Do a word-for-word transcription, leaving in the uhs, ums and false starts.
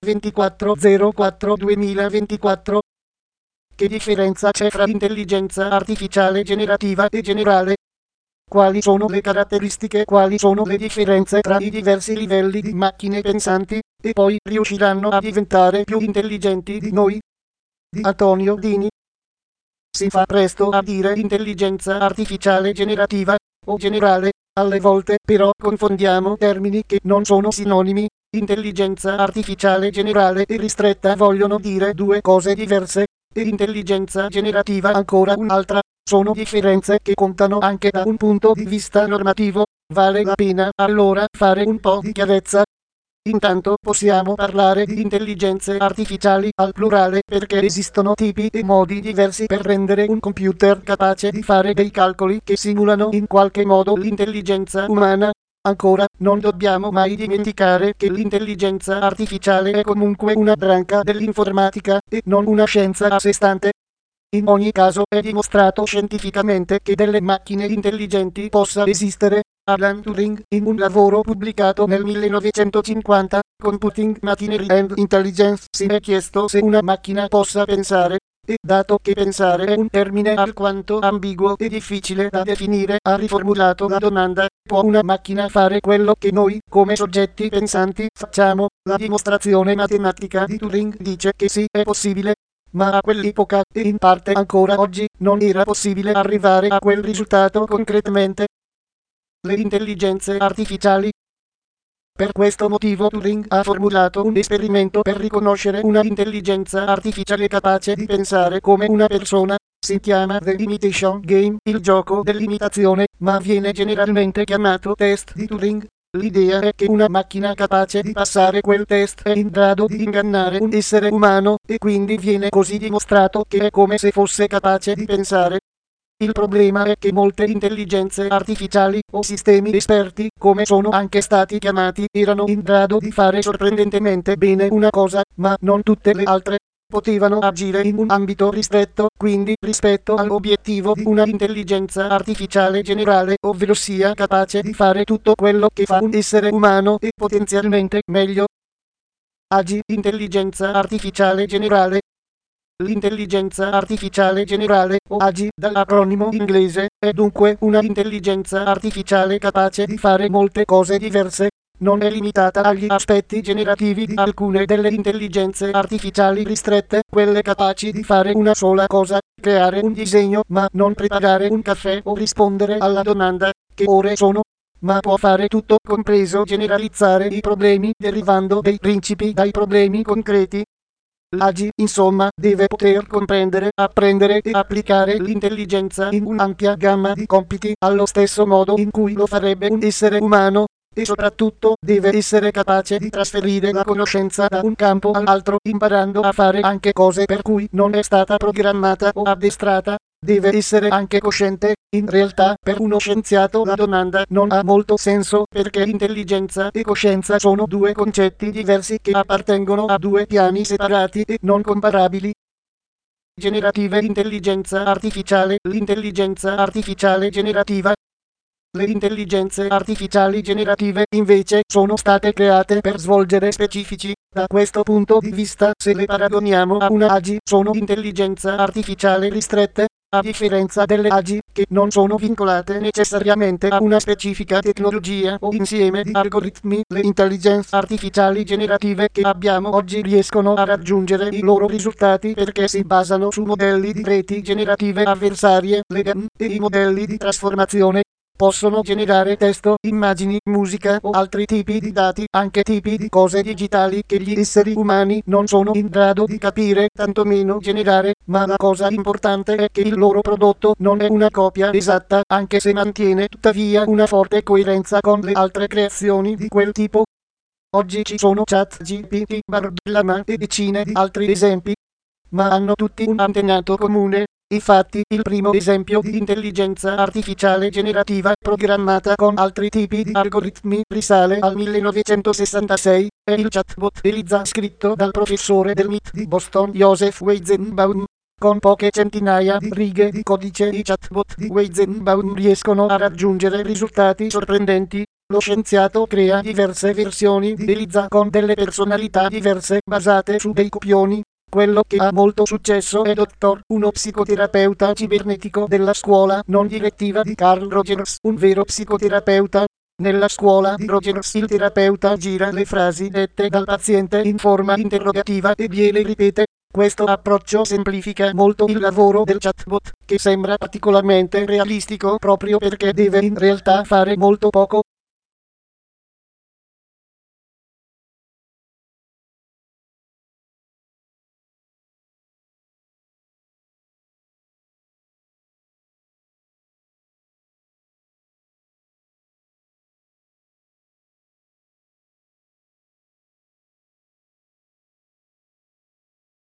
ventiquattro zero quattro duemilaventiquattro. Che differenza c'è fra intelligenza artificiale generativa e generale? Quali sono le caratteristiche, quali sono le differenze tra i diversi livelli di macchine pensanti, e poi riusciranno a diventare più intelligenti di noi? Di Antonio Dini. Si fa presto a dire intelligenza artificiale generativa, o generale, alle volte però confondiamo termini che non sono sinonimi. Intelligenza artificiale generale e ristretta vogliono dire due cose diverse, e intelligenza generativa ancora un'altra. Sono differenze che contano anche da un punto di vista normativo. Vale la pena allora fare un po' di chiarezza. Intanto possiamo parlare di intelligenze artificiali al plurale perché esistono tipi e modi diversi per rendere un computer capace di fare dei calcoli che simulano in qualche modo l'intelligenza umana. Ancora, non dobbiamo mai dimenticare che l'intelligenza artificiale è comunque una branca dell'informatica e non una scienza a sé stante. In ogni caso è dimostrato scientificamente che delle macchine intelligenti possa esistere. Alan Turing, in un lavoro pubblicato nel millenovecentocinquanta, Computing Machinery and Intelligence, si è chiesto se una macchina possa pensare, e dato che pensare è un termine alquanto ambiguo e difficile da definire, ha riformulato la domanda: può una macchina fare quello che noi, come soggetti pensanti, facciamo? La dimostrazione matematica di Turing dice che sì, è possibile. Ma a quell'epoca, e in parte ancora oggi, non era possibile arrivare a quel risultato concretamente. Le intelligenze artificiali. Per questo motivo Turing ha formulato un esperimento per riconoscere una intelligenza artificiale capace di pensare come una persona. Si chiama The Imitation Game, il gioco dell'imitazione, ma viene generalmente chiamato test di Turing. L'idea è che una macchina capace di passare quel test è in grado di ingannare un essere umano, e quindi viene così dimostrato che è come se fosse capace di pensare. Il problema è che molte intelligenze artificiali, o sistemi esperti, come sono anche stati chiamati, erano in grado di fare sorprendentemente bene una cosa, ma non tutte le altre. Potevano agire in un ambito ristretto, quindi rispetto all'obiettivo di una intelligenza artificiale generale, ovvero sia capace di fare tutto quello che fa un essere umano e potenzialmente meglio. A G. Intelligenza artificiale generale. L'intelligenza artificiale generale, o A G dall'acronimo inglese, è dunque una intelligenza artificiale capace di fare molte cose diverse. Non è limitata agli aspetti generativi di alcune delle intelligenze artificiali ristrette, quelle capaci di fare una sola cosa, creare un disegno, ma non preparare un caffè o rispondere alla domanda: che ore sono? Ma può fare tutto, compreso generalizzare i problemi derivando dai principi dai problemi concreti. L'A G, insomma, deve poter comprendere, apprendere e applicare l'intelligenza in un'ampia gamma di compiti, allo stesso modo in cui lo farebbe un essere umano. E soprattutto, deve essere capace di trasferire la conoscenza da un campo all'altro, imparando a fare anche cose per cui non è stata programmata o addestrata. Deve essere anche cosciente. In realtà, per uno scienziato la domanda non ha molto senso, perché intelligenza e coscienza sono due concetti diversi che appartengono a due piani separati e non comparabili. Generative intelligenza artificiale. L'intelligenza artificiale generativa. Le intelligenze artificiali generative, invece, sono state create per svolgere specifici. Da questo punto di vista, se le paragoniamo a una A G, sono intelligenza artificiale ristrette, a differenza delle A G, che non sono vincolate necessariamente a una specifica tecnologia o insieme di algoritmi. Le intelligenze artificiali generative che abbiamo oggi riescono a raggiungere i loro risultati perché si basano su modelli di reti generative avversarie, le G A N, e i modelli di trasformazione. Possono generare testo, immagini, musica o altri tipi di dati, anche tipi di cose digitali che gli esseri umani non sono in grado di capire, tantomeno generare, ma la cosa importante è che il loro prodotto non è una copia esatta, anche se mantiene tuttavia una forte coerenza con le altre creazioni di quel tipo. Oggi ci sono ChatGPT, Bardellama e decine di altri esempi, ma hanno tutti un antenato comune. Infatti, il primo esempio di intelligenza artificiale generativa programmata con altri tipi di algoritmi risale al millenovecentosessantasei, è il chatbot Eliza scritto dal professore del M I T di Boston Joseph Weizenbaum. Con poche centinaia di righe di codice i chatbot di Weizenbaum riescono a raggiungere risultati sorprendenti. Lo scienziato crea diverse versioni di Eliza con delle personalità diverse basate su dei copioni. Quello che ha molto successo è Doctor, uno psicoterapeuta cibernetico della scuola non direttiva di Carl Rogers, un vero psicoterapeuta. Nella scuola di Rogers il terapeuta gira le frasi dette dal paziente in forma interrogativa e gliele ripete. Questo approccio semplifica molto il lavoro del chatbot, che sembra particolarmente realistico proprio perché deve in realtà fare molto poco.